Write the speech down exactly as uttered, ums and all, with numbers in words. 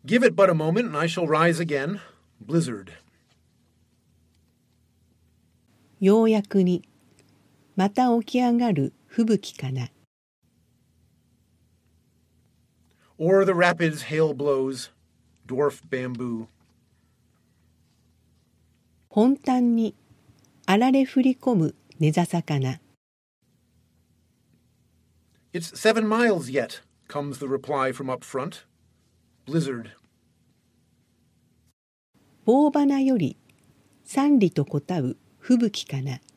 Give it but a moment, and I shall rise again. Blizzard. ようやくに、また起き上がる吹雪かな。 O'er the rapids hail blows, dwarf bamboo. 本端に、あられ降り込む根笹かな。 It's seven miles yet, comes the reply from up front. Blizzard. 棒花より、三里とこたう吹雪かな。